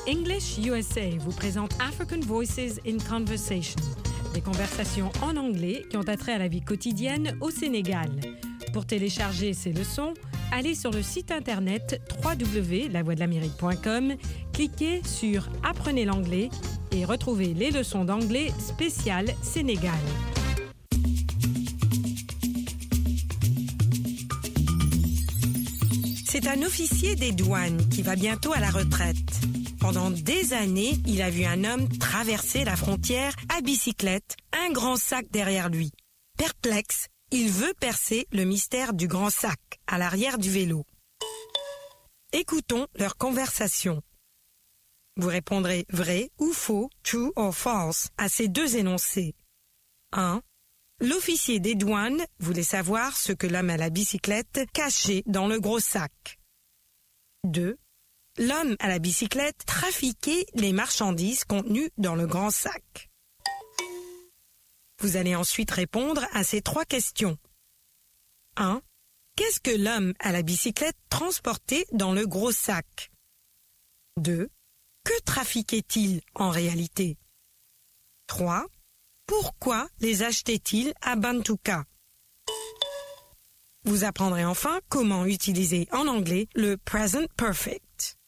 English USA vous présente African Voices in Conversation, des conversations en anglais qui ont attrait à la vie quotidienne au Sénégal. Pour télécharger ces leçons, allez sur le site internet www.lavoixdelamérique.com, cliquez sur « Apprenez l'anglais » et retrouvez les leçons d'anglais spéciales Sénégal. C'est un officier des douanes qui va bientôt à la retraite. Pendant des années, il a vu un homme traverser la frontière à bicyclette, un grand sac derrière lui. Perplexe, il veut percer le mystère du grand sac à l'arrière du vélo. Écoutons leur conversation. Vous répondrez vrai ou faux, true or false, à ces deux énoncés. 1. L'officier des douanes voulait savoir ce que l'homme à la bicyclette cachait dans le gros sac. 2. L'homme à la bicyclette trafiquait les marchandises contenues dans le grand sac. Vous allez ensuite répondre à ces trois questions. 1. Qu'est-ce que l'homme à la bicyclette transportait dans le gros sac? 2. Que trafiquait-il en réalité? 3. Pourquoi les achetait-il à Bantuka? Vous apprendrez enfin comment utiliser en anglais le present perfect.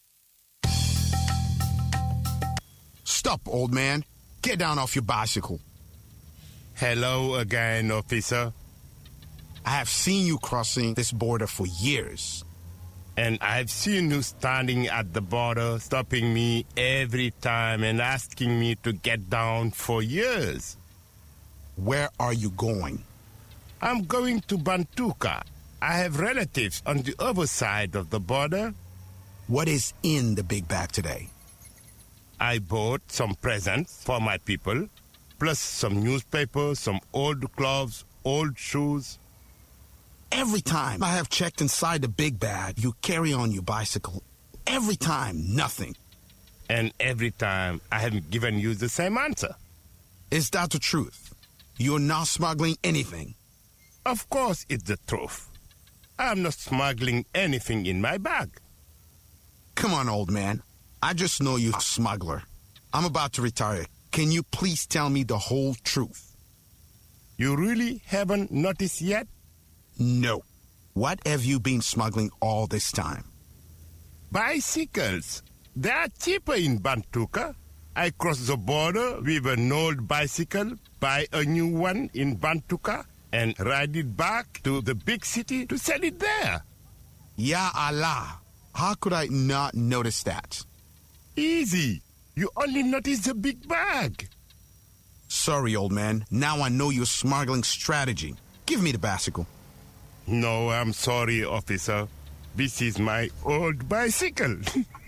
Stop, old man. Get down off your bicycle. Hello again, officer. I have seen you crossing this border for years. And I've seen you standing at the border, stopping me every time and asking me to get down for years. Where are you going? I'm going to Bantuka. I have relatives on the other side of the border. What is in the big bag today? I bought some presents for my people, plus some newspapers, some old clothes, old shoes. Every time I have checked inside the big bag, you carry on your bicycle. Every time, nothing. And every time, I have given you the same answer. Is that the truth? You're not smuggling anything? Of course it's the truth. I'm not smuggling anything in my bag. Come on, old man. I just know you're a smuggler. I'm about to retire. Can you please tell me the whole truth? You really haven't noticed yet? No. What have you been smuggling all this time? Bicycles. They are cheaper in Bantuka. I cross the border with an old bicycle, buy a new one in Bantuka, and ride it back to the big city to sell it there. Ya Allah. How could I not notice that? Easy. You only notice the big bag. Sorry, old man. Now I know your smuggling strategy. Give me the bicycle. No, I'm sorry, officer. This is my old bicycle.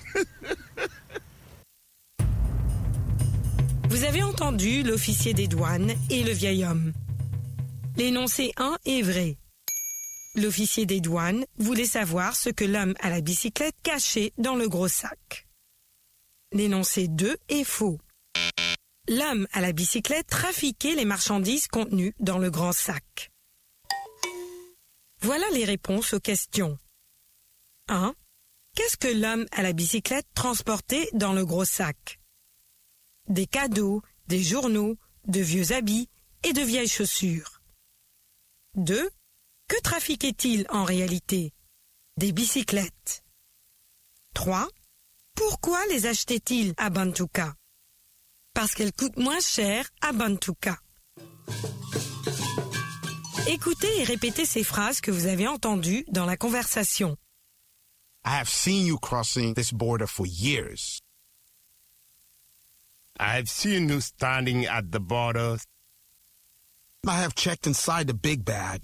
Vous avez entendu l'officier des douanes et le vieil homme. L'énoncé 1 est vrai. L'officier des douanes voulait savoir ce que l'homme à la bicyclette cachait dans le gros sac. L'énoncé 2 est faux. L'homme à la bicyclette trafiquait les marchandises contenues dans le grand sac. Voilà les réponses aux questions. 1. Qu'est-ce que l'homme à la bicyclette transportait dans le gros sac? Des cadeaux, des journaux, de vieux habits et de vieilles chaussures. 2. Que trafiquait-il en réalité? Des bicyclettes. 3. Pourquoi les achetait-il à Bantuka? Parce qu'elles coûtent moins cher à Bantuka. Écoutez et répétez ces phrases que vous avez entendues dans la conversation. I have seen you crossing this border for years. I've seen you standing at the border. I have checked inside the big bag.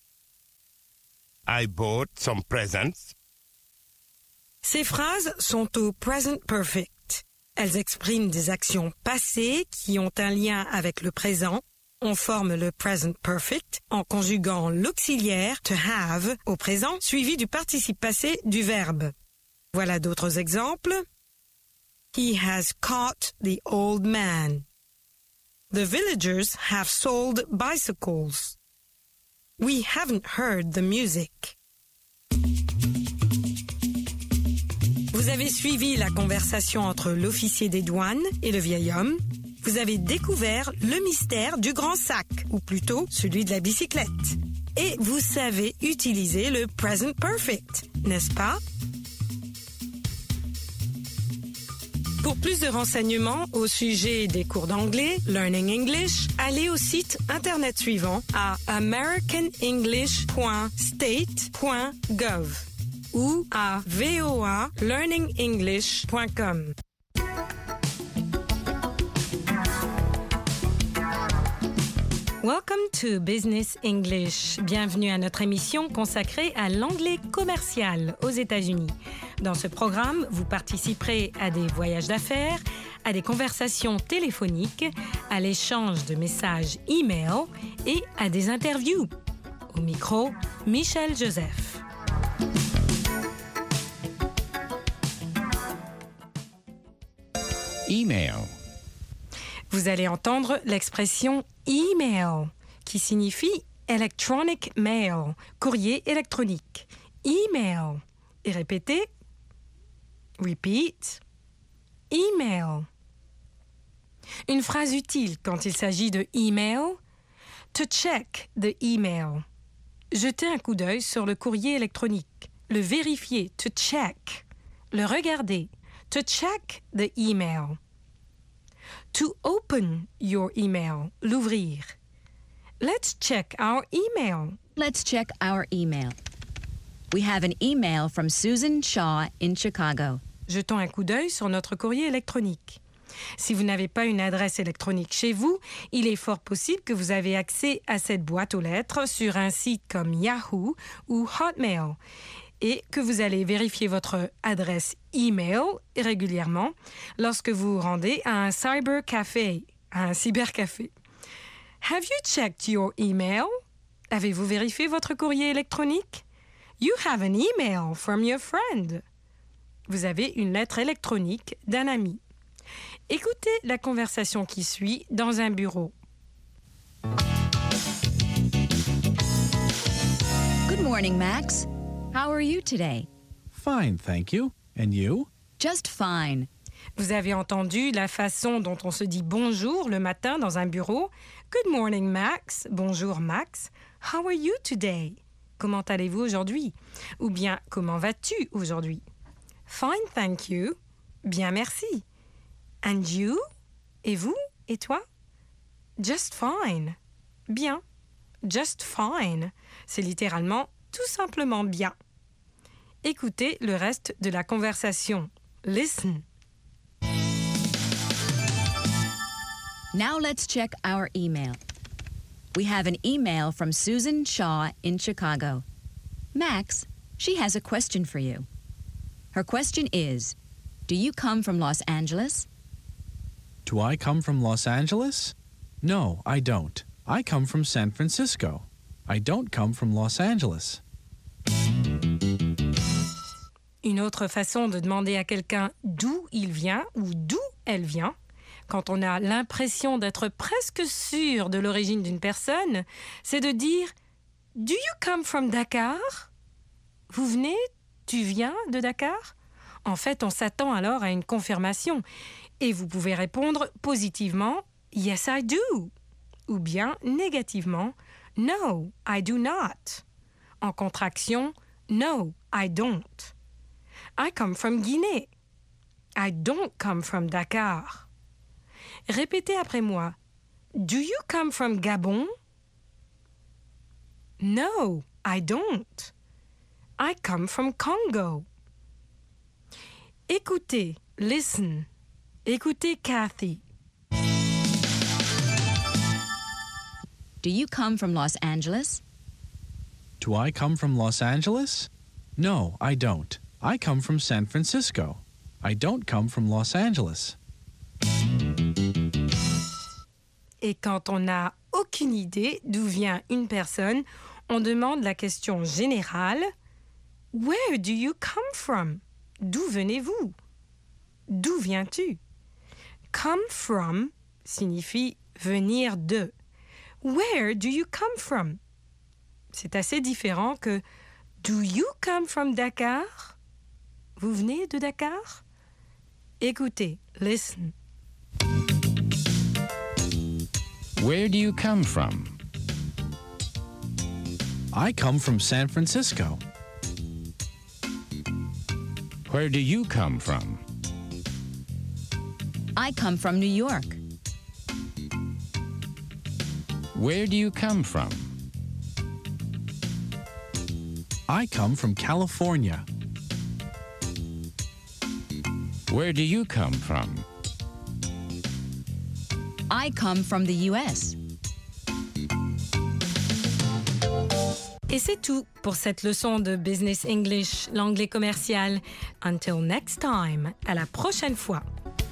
I bought some presents. Ces phrases sont au present perfect. Elles expriment des actions passées qui ont un lien avec le présent. On forme le present perfect en conjuguant l'auxiliaire to have au présent suivi du participe passé du verbe. Voilà d'autres exemples. He has caught the old man. The villagers have sold bicycles. We haven't heard the music. Vous avez suivi la conversation entre l'officier des douanes et le vieil homme. Vous avez découvert le mystère du grand sac, ou plutôt celui de la bicyclette. Et vous savez utiliser le present perfect, n'est-ce pas? Pour plus de renseignements au sujet des cours d'anglais, Learning English, allez au site internet suivant à americanenglish.state.gov ou à voalearningenglish.com. Welcome to Business English. Bienvenue à notre émission consacrée à l'anglais commercial aux États-Unis. Dans ce programme, vous participerez à des voyages d'affaires, à des conversations téléphoniques, à l'échange de messages e-mail et à des interviews. Au micro, Michel Joseph. Email. Vous allez entendre l'expression email, qui signifie electronic mail, courrier électronique. Email. Et répétez. Repeat. Email. Une phrase utile quand il s'agit de email. To check the email. Jeter un coup d'œil sur le courrier électronique. Le vérifier. To check. Le regarder. To check the email. To open your email. L'ouvrir. Let's check our email. Let's check our email. We have an email from Susan Shaw in Chicago. Jetons un coup d'œil sur notre courrier électronique. Si vous n'avez pas une adresse électronique chez vous, il est fort possible que vous avez accès à cette boîte aux lettres sur un site comme Yahoo ou Hotmail et que vous allez vérifier votre adresse email régulièrement lorsque vous vous rendez à un cybercafé, à un cybercafé. Have you checked your email? Avez-vous vérifié votre courrier électronique? You have an email from your friend. Vous avez une lettre électronique d'un ami. Écoutez la conversation qui suit dans un bureau. Good morning, Max. How are you today? Fine, thank you. And you? Just fine. Vous avez entendu la façon dont on se dit bonjour le matin dans un bureau. Good morning, Max. Bonjour, Max. How are you today? Comment allez-vous aujourd'hui? Ou bien, comment vas-tu aujourd'hui? Fine, thank you. Bien, merci. And you? Et vous? Et toi? Just fine. Bien. Just fine. C'est littéralement tout simplement bien. Écoutez le reste de la conversation. Listen. Now let's check our email. We have an email from Susan Shaw in Chicago. Max, she has a question for you. Her question is, do you come from Los Angeles? Do I come from Los Angeles? No, I don't. I come from San Francisco. I don't come from Los Angeles. Une autre façon de demander à quelqu'un d'où il vient ou d'où elle vient, quand on a l'impression d'être presque sûr de l'origine d'une personne, c'est de dire « Do you come from Dakar ?» Vous venez, tu viens de Dakar? En fait, on s'attend alors à une confirmation et vous pouvez répondre positivement « Yes, I do » ou bien négativement « No, I do not ». En contraction « No, I don't ». I come from Guinée. I don't come from Dakar. Répétez après moi. Do you come from Gabon? No, I don't. I come from Congo. Écoutez, listen. Écoutez Kathy. Do you come from Los Angeles? Do I come from Los Angeles? No, I don't. I come from San Francisco. I don't come from Los Angeles. Et quand on n'a aucune idée d'où vient une personne, on demande la question générale « Where do you come from? » D'où venez-vous? D'où viens-tu? Come from signifie venir de. Where do you come from? C'est assez différent que Do you come from Dakar? vous venez de Dakar? Écoutez, listen. Where do you come from? I come from San Francisco. Where do you come from? I come from New York. Where do you come from? I come from California. Where do you come from? I come from the U.S. Et c'est tout pour cette leçon de Business English, l'anglais commercial. Until next time, à la prochaine fois.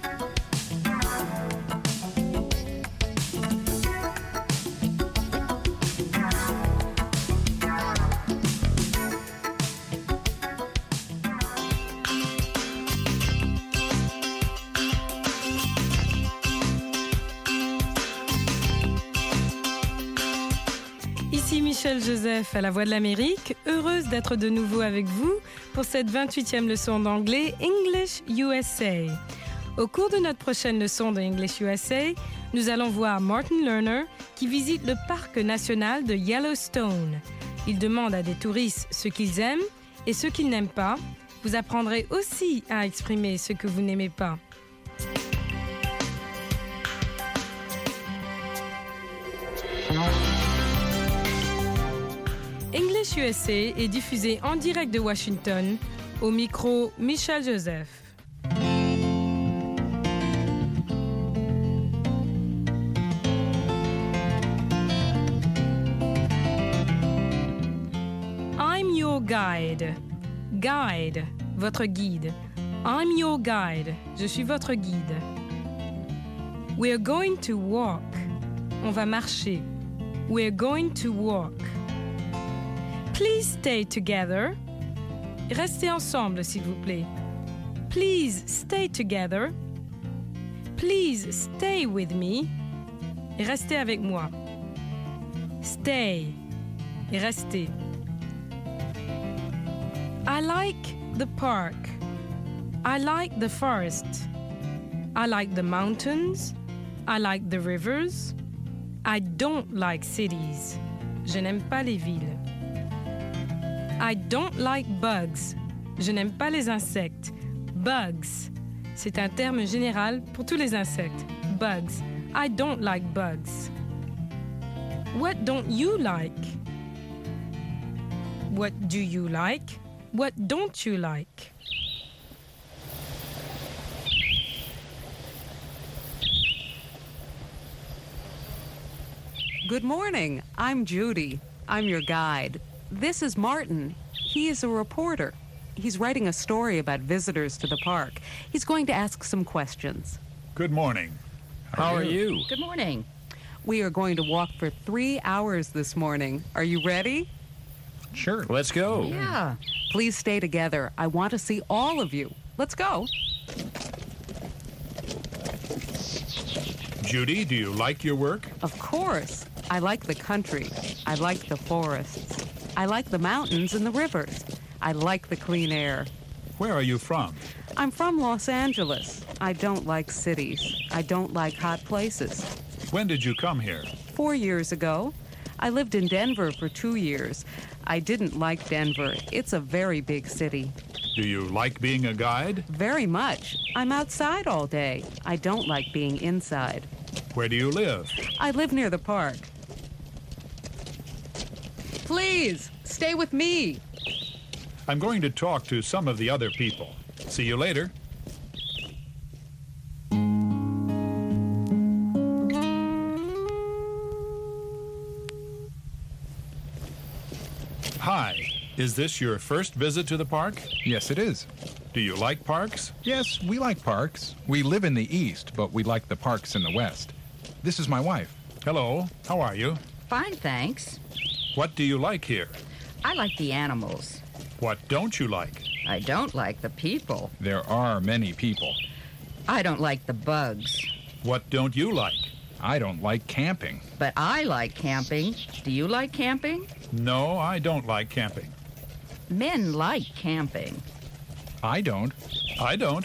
Ici Michel Joseph à la Voix de l'Amérique, heureuse d'être de nouveau avec vous pour cette 28e leçon d'anglais English USA. Au cours de notre prochaine leçon de English USA, nous allons voir Martin Lerner qui visite le parc national de Yellowstone. Il demande à des touristes ce qu'ils aiment et ce qu'ils n'aiment pas. Vous apprendrez aussi à exprimer ce que vous n'aimez pas. English USA est diffusé en direct de Washington, au micro Michel Joseph. I'm your guide. Guide, votre guide. I'm your guide. Je suis votre guide. We're going to walk. On va marcher. We're going to walk. Please stay together. Restez ensemble, s'il vous plaît. Please stay together. Please stay with me. Et restez avec moi. Stay. Et restez. I like the park. I like the forest. I like the mountains. I like the rivers. I don't like cities. Je n'aime pas les villes. I don't like bugs. Je n'aime pas les insectes. Bugs. C'est un terme général pour tous les insectes. Bugs. I don't like bugs. What don't you like? What do you like? What don't you like? Good morning. I'm Judy. I'm your guide. This is Martin. He is a reporter. He's writing a story about visitors to the park. He's going to ask some questions. Good morning. How are you? Good morning. We are going to walk for 3 hours this morning. Are you ready? Sure. Let's go. Yeah. Please stay together. I want to see all of you. Let's go. Judy, do you like your work? Of course. I like the country. I like the forests. I like the mountains and the rivers. I like the clean air. Where are you from? I'm from Los Angeles. I don't like cities. I don't like hot places. When did you come here? 4 years ago. I lived in Denver for 2 years. I didn't like Denver. It's a very big city. Do you like being a guide? Very much. I'm outside all day. I don't like being inside. Where do you live? I live near the park. Please, stay with me. I'm going to talk to some of the other people. See you later. Hi. Is this your first visit to the park? Yes, it is. Do you like parks? Yes, we like parks. We live in the East, but we like the parks in the West. This is my wife. Hello. How are you? Fine, thanks. What do you like here? I like the animals. What don't you like? I don't like the people. There are many people. I don't like the bugs. What don't you like? I don't like camping. But I like camping. Do you like camping? No, I don't like camping. Men like camping. I don't. I don't.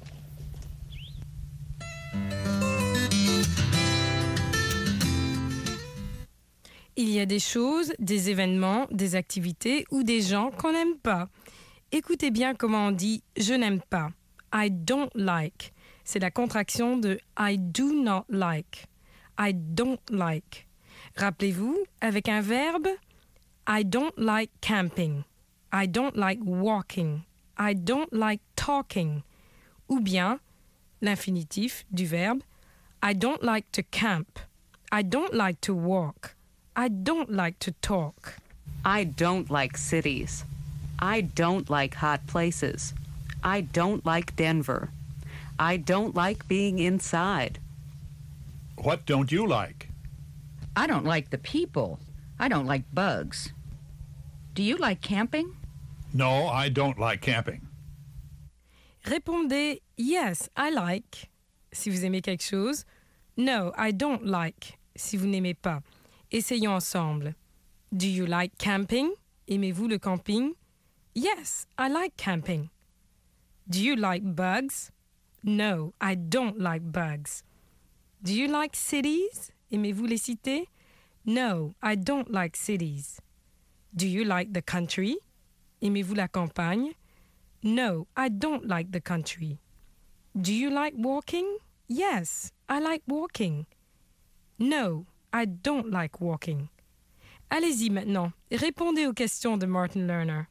Il y a des choses, des événements, des activités ou des gens qu'on n'aime pas. Écoutez bien comment on dit « je n'aime pas ». I don't like. C'est la contraction de I do not like. I don't like. Rappelez-vous, avec un verbe, I don't like camping. I don't like walking. I don't like talking. Ou bien l'infinitif du verbe, I don't like to camp. I don't like to walk. I don't like to talk. I don't like cities. I don't like hot places. I don't like Denver. I don't like being inside. What don't you like? I don't like the people. I don't like bugs. Do you like camping? No, I don't like camping. Répondez yes, I like si vous aimez quelque chose. No, I don't like si vous n'aimez pas. Essayons ensemble. Do you like camping? Aimez-vous le camping? Yes, I like camping. Do you like bugs? No, I don't like bugs. Do you like cities? Aimez-vous les cités? No, I don't like cities. Do you like the country? Aimez-vous la campagne? No, I don't like the country. Do you like walking? Yes, I like walking. No, I don't like walking. Allez-y maintenant, répondez aux questions de Martin Lerner.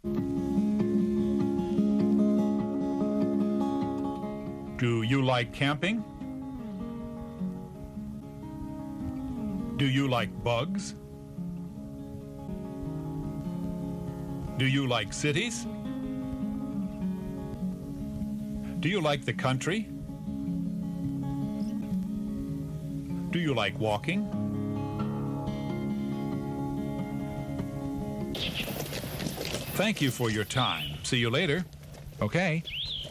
Do you like camping? Do you like bugs? Do you like cities? Do you like the country? Do you like walking? Thank you for your time. See you later. Okay.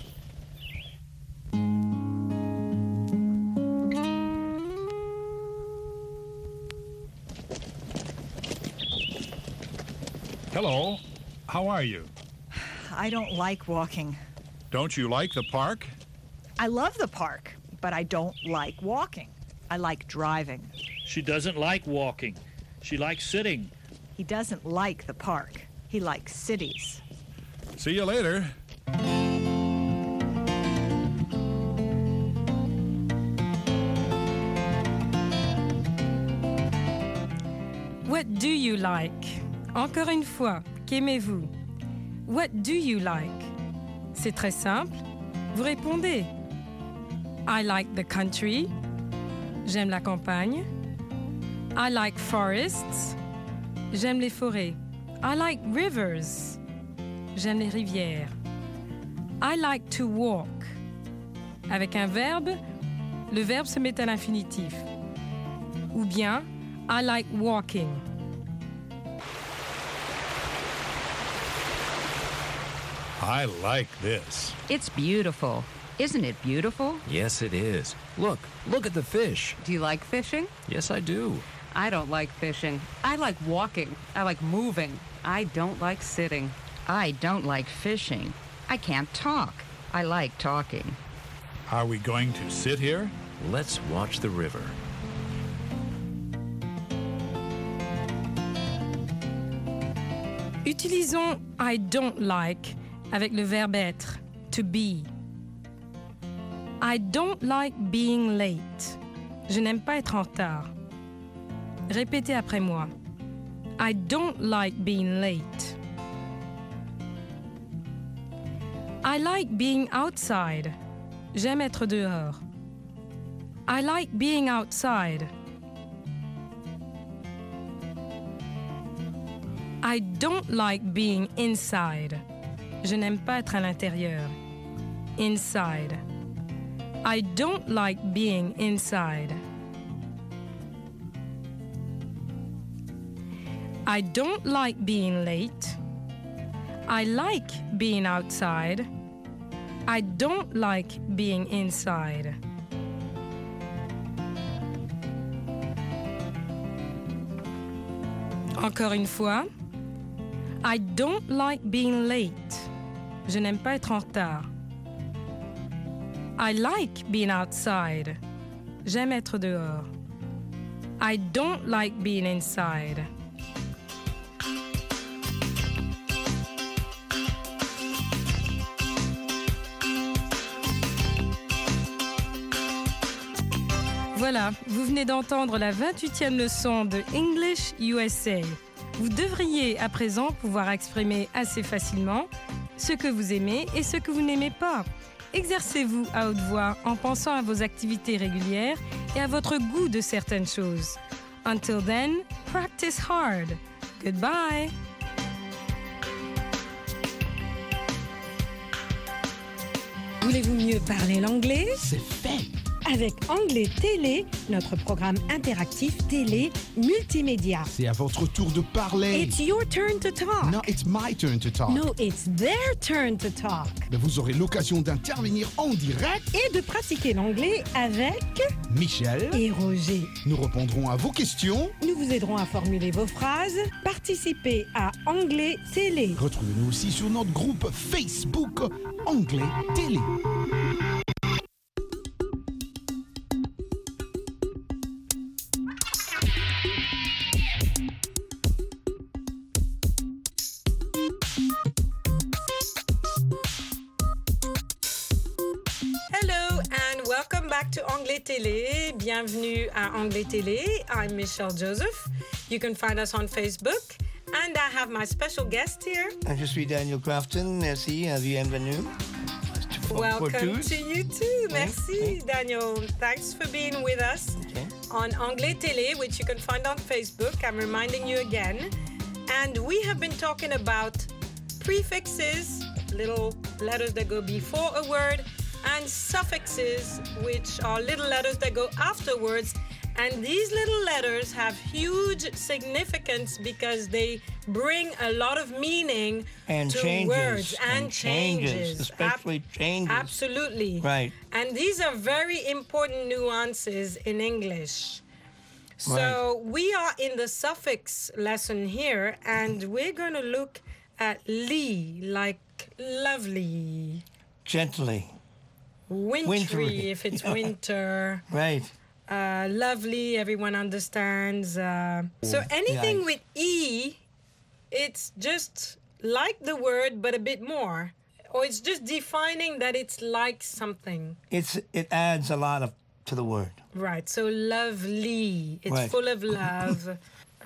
Hello. How are you? I don't like walking. Don't you like the park? I love the park, but I don't like walking. I like driving. She doesn't like walking. She likes sitting. He doesn't like the park. He likes cities. See you later. What do you like? Encore une fois, qu'aimez-vous? What do you like? C'est très simple. Vous répondez. I like the country. J'aime la campagne. I like forests. J'aime les forêts. I like rivers. J'aime les rivières. I like to walk. Avec un verbe, le verbe se met à l'infinitif. Ou bien, I like walking. I like this. It's beautiful. Isn't it beautiful? Yes, it is. Look at the fish. Do you like fishing? Yes, I do. I don't like fishing. I like walking. I like moving. I don't like sitting. I don't like fishing. I can't talk. I like talking. Are we going to sit here? Let's watch the river. Utilisons I don't like avec le verbe être, to be. I don't like being late. Je n'aime pas être en retard. Répétez après moi. I don't like being late. I like being outside. J'aime être dehors. I like being outside. I don't like being inside. Je n'aime pas être à l'intérieur. Inside. I don't like being inside. I don't like being late. I like being outside. I don't like being inside. Encore une fois. I don't like being late. Je n'aime pas être en retard. I like being outside. J'aime être dehors. I don't like being inside. Voilà, vous venez d'entendre la 28e leçon de English USA. Vous devriez à présent pouvoir exprimer assez facilement ce que vous aimez et ce que vous n'aimez pas. Exercez-vous à haute voix en pensant à vos activités régulières et à votre goût de certaines choses. Until then, practice hard. Goodbye. Voulez-vous mieux parler l'anglais? C'est fait! Avec Anglais Télé, notre programme interactif télé multimédia. C'est à votre tour de parler. It's your turn to talk. No, it's my turn to talk. No, it's their turn to talk. Mais vous aurez l'occasion d'intervenir en direct et de pratiquer l'anglais avec Michel et Roger. Nous répondrons à vos questions. Nous vous aiderons à formuler vos phrases. Participez à Anglais Télé. Retrouvez-nous aussi sur notre groupe Facebook Anglais Télé. To Anglais Télé. Bienvenue à Anglais Télé. I'm Michelle Joseph. You can find us on Facebook. And I have my special guest here. Je suis Daniel Crafton. Merci. Bienvenue. Welcome to you too. Merci, Daniel. Thanks for being with us on Anglais Télé, which you can find on Facebook. I'm reminding you again. And we have been talking about prefixes, little letters that go before a word, and suffixes, which are little letters that go afterwards. And these little letters have huge significance because they bring a lot of meaning and to changes, words and changes. Especially changes. Absolutely. Right. And these are very important nuances in English. So we are in the suffix lesson here, and we're going to look at lee, like lovely. Gently. Wintry, if it's winter. Right. Lovely, everyone understands. So anything with E, it's just like the word, but a bit more. Or it's just defining that it's like something. It adds a lot to the word. Right, so lovely. It's full of love.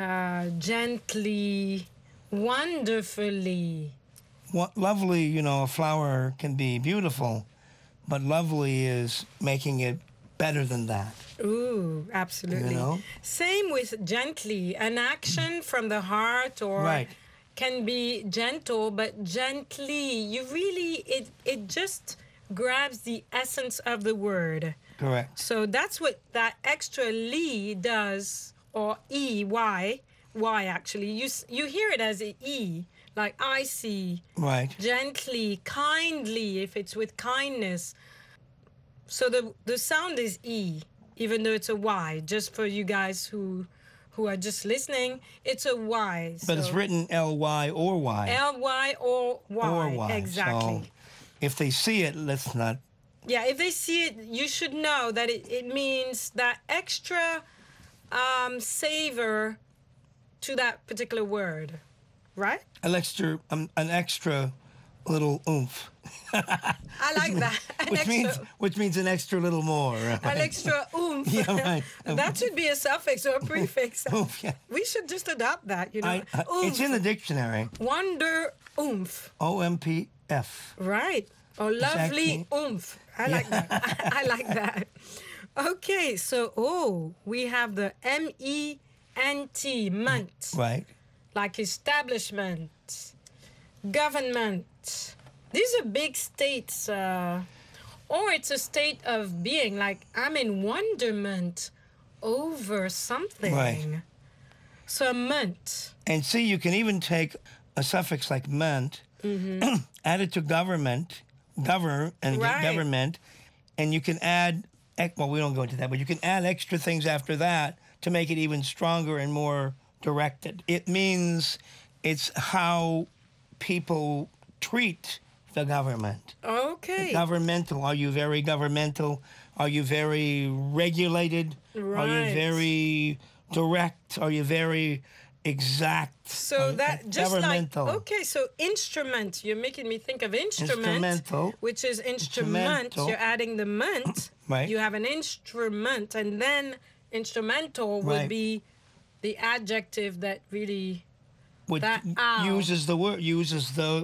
Gently, wonderfully. Lovely, a flower can be beautiful. But lovely is making it better than that. Ooh, absolutely. Same with gently. An action from the heart or can be gentle, but gently, you really, it just grabs the essence of the word. Correct. So that's what that extra lee does, or E-Y, Y actually. You hear it as an E. Like I see, gently, kindly, if it's with kindness. So the sound is E, even though it's a Y. Just for you guys who are just listening, it's a Y. But it's written L-Y or Y. L-Y or Y. Or Y. Exactly. So if they see it, let's not. Yeah, if they see it, you should know that it means that extra savor to that particular word. Right? An extra little oomph. I like that. Which means an extra little more. Right? An extra oomph. Yeah, right. That should be a suffix or a prefix. Oomph, yeah. We should just adopt that, It's in the dictionary. Wonder oomph. O-M-P-F. Right. Or lovely oomph. I like that. I like that. Okay, so we have the M-E-N-T, ment. Right. Like establishment, government. These are big states, or it's a state of being, like I'm in wonderment over something. Right. So ment. And see, you can even take a suffix like ment, add it to government, government, and you can add, well, we don't go into that, but you can add extra things after that to make it even stronger and more directed. It means it's how people treat the government. Okay. Governmental. Are you very governmental? Are you very regulated? Are you Right. very direct? Are you very exact? So that just like governmental. okay, so instrument. You're making me think of instrument, Instrumental. which is instrument. Instrumental. You're adding the ment. Right. You have an instrument, and then instrumental would Right. be the adjective that really Which that ow. uses the word, uses the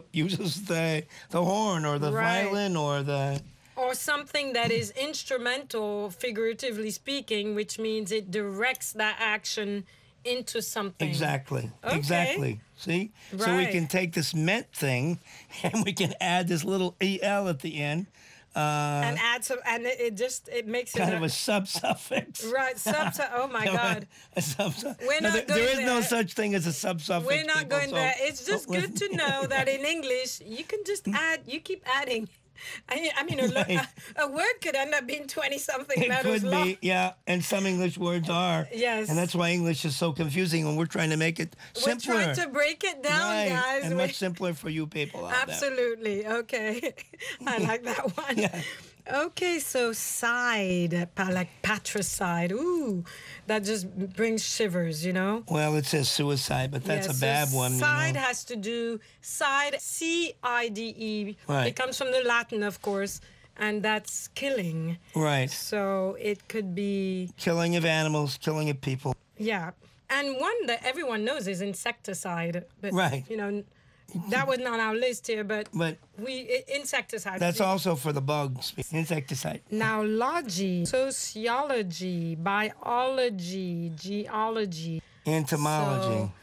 horn or the Right. violin or the or something that is instrumental, figuratively speaking, which means it directs that action into something. exactly. Okay. Exactly. See? So we Right. can take this meant thing and we can add this little el at the end. And add some, and it makes it Kind of a sub-suffix. right. Oh my God. A sub-suffix. We're not there is going no there. such thing as a sub-suffix. We're not people, going so there. It's just don't good to listen. know that in English you can just add. You keep adding. I mean, Right. a word could end up being 20-something It letters could long. be, yeah, and some English words are. Yes. And that's why English is so confusing when we're trying to make it simpler. We're trying to break it down, right. guys. And much simpler for you people out there. Absolutely. Okay. I like that one. Okay, so side, like patricide. Ooh, that just brings shivers, you know? Well, it says suicide, but that's Yeah, a so bad one. Side you know? has to do, side, C-I-D-E. Right. It comes from the Latin, of course, and that's killing. Right. So it could be, Killing of animals, killing of people. yeah. And one that everyone knows is insecticide. But, Right. you know, that was not our list here, but But insecticide. that's also for the bugs. Insecticide. Now, logy, sociology, biology, geology. Entomology. So,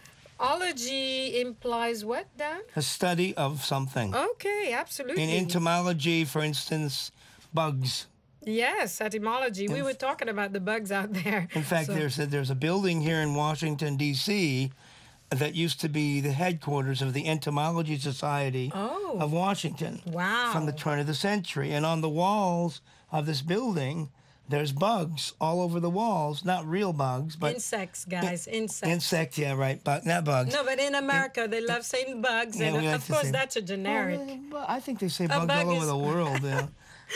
ology implies what, Dan? A study of something. Okay, absolutely. In entomology, for instance, bugs. Yes, etymology. We were talking about the bugs out there. In fact, So- there's a building here in Washington, D.C., that used to be the headquarters of the Entomology Society of Washington. Wow. From the turn of the century. And on the walls of this building, there's bugs all over the walls. Not real bugs, but insects, guys, insects. insect, yeah, right. But not bugs. No, but in America, they love saying bugs, Yeah, and we like of to course, say- that's a generic. Well, I think they say A bugs bug all over is- the world. Yeah.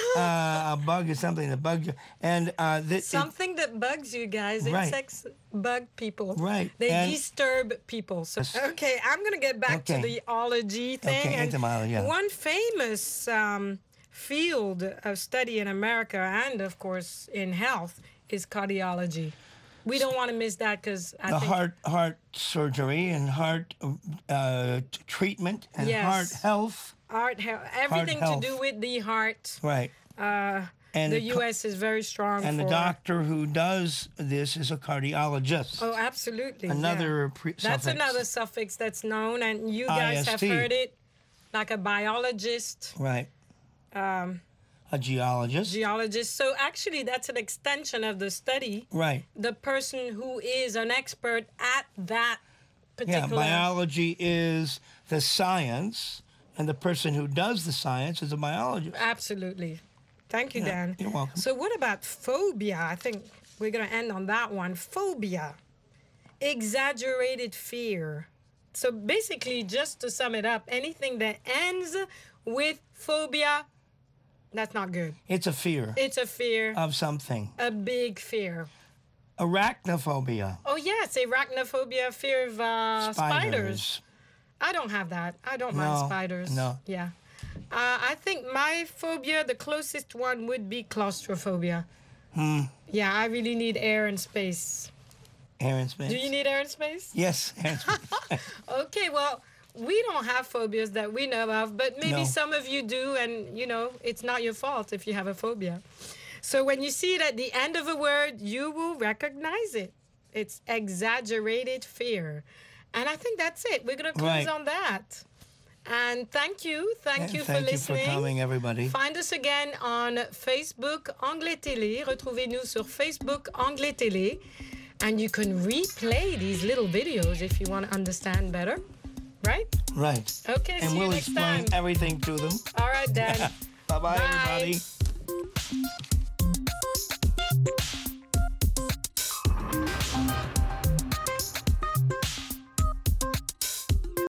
A bug is something that bugs you. And Something that bugs you guys. Right. Insects bug people. Right. They And- disturb people. So, okay, I'm going to get back to Okay. the ology thing. Okay, and entomology, yeah. One famous field of study in America and, of course, in health is cardiology. We don't want to miss that because I the think... heart surgery and heart treatment and Yes. heart health. Everything health. to do with the heart. Right. And The U.S. is very strong And for... the doctor who does this is a cardiologist. Oh, absolutely. Another yeah. That's suffix. another suffix that's known, and you guys have IST. heard it, like a biologist, Right. A geologist. geologist. So actually, that's an extension of the study. Right. The person who is an expert at that particular... Yeah, biology is the science, and the person who does the science is a biologist. Absolutely. Thank you, Yeah, Dan. you're welcome. So what about phobia? I think we're going to end on that one. Phobia. Exaggerated fear. So basically, just to sum it up, anything that ends with phobia, that's not good. It's a fear It's a fear, of something. a big fear. Arachnophobia. Oh, yes, arachnophobia, fear of spiders. I don't have that. I don't mind No, spiders. no. Yeah. I think my phobia, the closest one would be claustrophobia. Yeah, I really need air and space. Air and space. Do you need air and space? Yes, air and space. Okay, well, we don't have phobias that we know of, but maybe No. some of you do, and, you know, it's not your fault if you have a phobia. So when you see it at the end of a word, you will recognize it. It's exaggerated fear. And I think that's it. We're going to close Right. on that. And thank you. Thank you for Thank you listening. for coming, everybody. Find us again on Facebook Anglais Télé. Retrouvez-nous sur Facebook Anglais Télé. And you can replay these little videos if you want to understand better. Right? Right. Okay, And see you we'll next explain time. everything to them. All right, Dan. Bye-bye, Bye. everybody.